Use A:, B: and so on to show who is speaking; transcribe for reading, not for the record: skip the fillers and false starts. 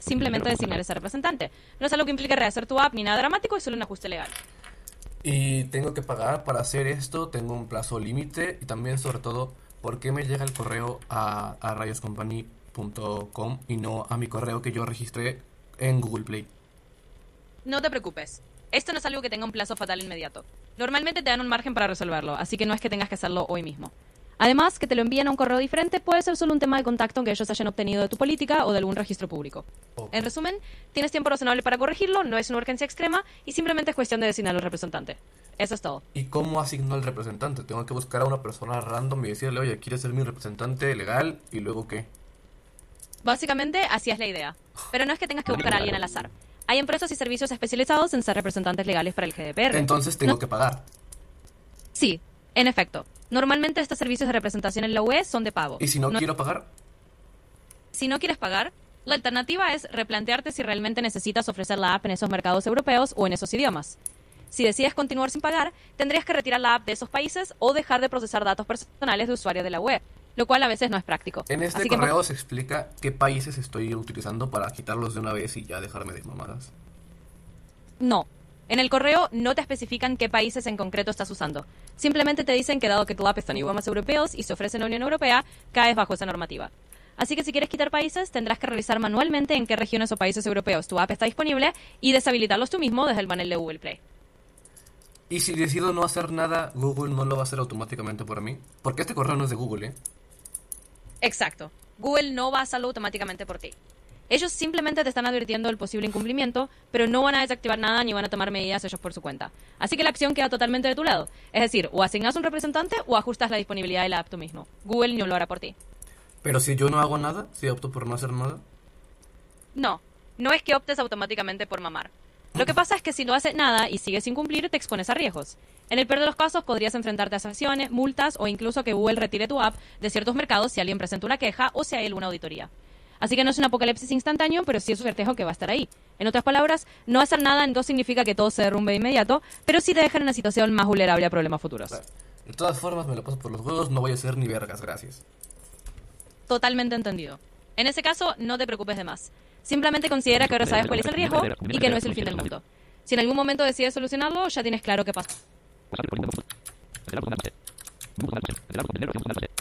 A: simplemente designar ese representante. No es algo que implique rehacer tu app ni nada dramático, es solo un ajuste legal.
B: Y tengo que pagar para hacer esto, tengo un plazo límite y también, sobre todo, ¿por qué me llega el correo a rayoscompany.com y no a mi correo que yo registré en Google Play?
A: No te preocupes. Esto no es algo que tenga un plazo fatal inmediato. Normalmente te dan un margen para resolverlo, así que no es que tengas que hacerlo hoy mismo. Además, que te lo envíen a un correo diferente puede ser solo un tema de contacto que ellos hayan obtenido de tu política o de algún registro público.
B: Okay.
A: En resumen, tienes tiempo razonable para corregirlo, no es una urgencia extrema y simplemente es cuestión de designar al representante. Eso es todo.
B: ¿Y cómo asigno al representante? Tengo que buscar a una persona random y decirle, oye, ¿quieres ser mi representante legal? ¿Y luego qué?
A: Básicamente, así es la idea. Pero no es que tengas que buscar a alguien al azar. Hay empresas y servicios especializados en ser representantes legales para el GDPR.
B: Entonces tengo que pagar.
A: Sí, en efecto. Normalmente estos servicios de representación en la UE son de pago.
B: ¿Y si no quiero pagar?
A: Si no quieres pagar, la alternativa es replantearte si realmente necesitas ofrecer la app en esos mercados europeos o en esos idiomas. Si decides continuar sin pagar, tendrías que retirar la app de esos países o dejar de procesar datos personales de usuarios de la web, lo cual a veces no es práctico.
B: En este
A: Así
B: correo se explica qué países estoy utilizando para quitarlos de una vez y ya dejarme de mamadas.
A: No. En el correo no te especifican qué países en concreto estás usando. Simplemente te dicen que dado que tu app está en idiomas europeos y se ofrece en la Unión Europea, caes bajo esa normativa. Así que si quieres quitar países, tendrás que revisar manualmente en qué regiones o países europeos tu app está disponible y deshabilitarlos tú mismo desde el panel de Google Play.
B: Y si decido no hacer nada, Google no lo va a hacer automáticamente por mí. Porque este correo no es de Google, ¿eh?
A: Exacto. Google no va a hacerlo automáticamente por ti. Ellos simplemente te están advirtiendo del posible incumplimiento, pero no van a desactivar nada ni van a tomar medidas ellos por su cuenta. Así que la acción queda totalmente de tu lado. Es decir, o asignas un representante o ajustas la disponibilidad de la app tú mismo. Google no lo hará por ti.
B: Pero si yo no hago nada, si opto por no hacer nada.
A: No, no es que optes automáticamente por mamar. Lo que pasa es que si no haces nada y sigues sin cumplir, te expones a riesgos. En el peor de los casos, podrías enfrentarte a sanciones, multas o incluso que Google retire tu app de ciertos mercados si alguien presenta una queja o si hay alguna auditoría. Así que no es un apocalipsis instantáneo, pero sí es un certejo que va a estar ahí. En otras palabras, no hacer nada no significa que todo se derrumbe de inmediato, pero sí te deja en una situación más vulnerable a problemas futuros.
B: De todas formas, me lo paso por los huevos, no voy a hacer ni vergas, gracias.
A: Totalmente entendido. En ese caso, no te preocupes de más. Simplemente considera que ahora sabes cuál es el riesgo y que no es el fin del mundo. Si en algún momento decides solucionarlo, ya tienes claro qué pasa.